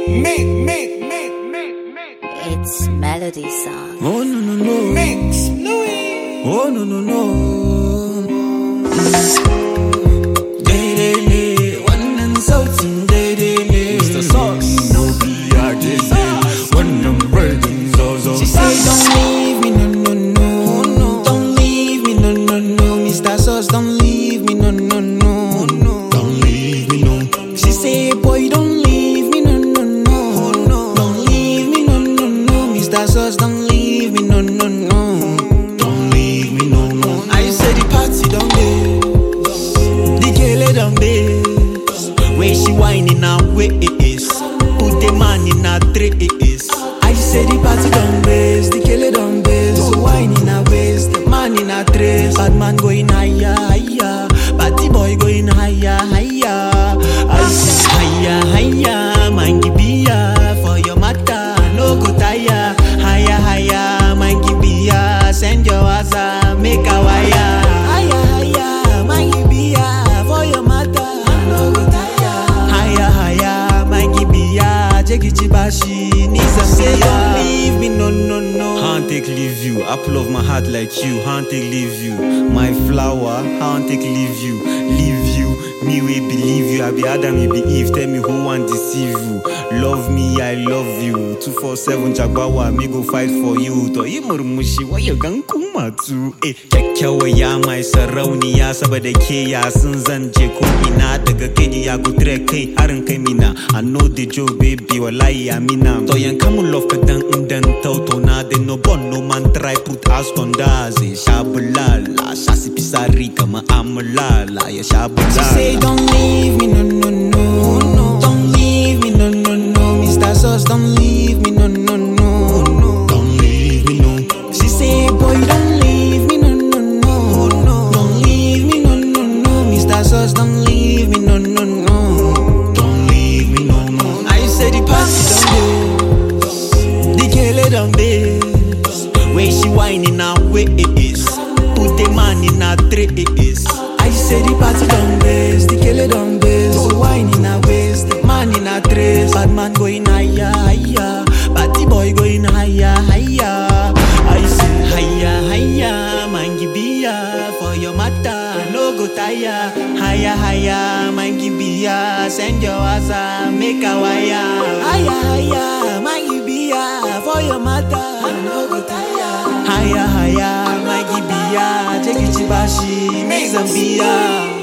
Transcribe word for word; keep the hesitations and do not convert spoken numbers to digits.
Make, make, make, make, make. It's Melody Song. Oh no no no. Mix Louis. Oh no no no. Daily, one and something daily. Mister Sauce, no be artist. One number so so. She say don't leave me no no no no. Don't leave me no no no. Mister Sauce, don't leave me no no no no. Don't leave me no. She say boy don't leave me no no no no. Don't leave me no no no. Mister Sauce, don't leave me no no no. Don't leave me no no. I say the party don't be, the girl don't be. Where she whining and where it is. Put the man in a tray it is. I say the party don't base, the girl don't base. So whining a waist, the man in a tray. Bad man going higher, higher. Party boy going higher, higher. I say higher, higher. Man give ya for your matter, no go tire. Higher, higher. Man give ya, send your ass make a wire. Higher, higher. Man give ya for your matter, no go tire. Higher, higher. Man give ya, Jekichibashi, Nizambia. Don't leave me, no, no, no. Can't take leave you. Apple of my heart like you. Can't take leave you. My flower. Can't take leave you. Leave you. Me we believe you. I be Adam, you be Eve. Tell me who want deceive you. Love me, I love you. two four seven Jagbawa, me go fight for you. To imurmushi, why you gang kumatu? Eh, kyakkyawa ya mai sarauniya saboda ke ya sun zan je ko ina daga kai ya go direct kai harin kai mina. I know the joke baby wallahi amina. To yanka mu love ka dan indan tautona de no bon no man try put us on daze shabulala shasi pisari kama amulala ya shabulala. She say don't leave me no no no no. Don't leave me no no no. Mister Sauce don't leave me no no no no. Don't leave me no. She say boy don't leave me no no no no. Don't leave me no no no. Mister Sauce don't leave me no no no. Don't leave me no no. I say the party don't be, the girl don't be. Where she whining and where it is. Put the man in a tray it is. I say the party don't base, the girl don't base. So whining a waist, the man in a trace. Bad man going higher, higher. Party boy going higher, higher. I say higher, higher. Man give ya for your matter, no go tire. Higher, higher. Man give ya, send your ass make a wire. Higher, higher. Man give ya for your matter, no go tire. Higher, higher. Man give ya, Jekichibashi, Nizambia.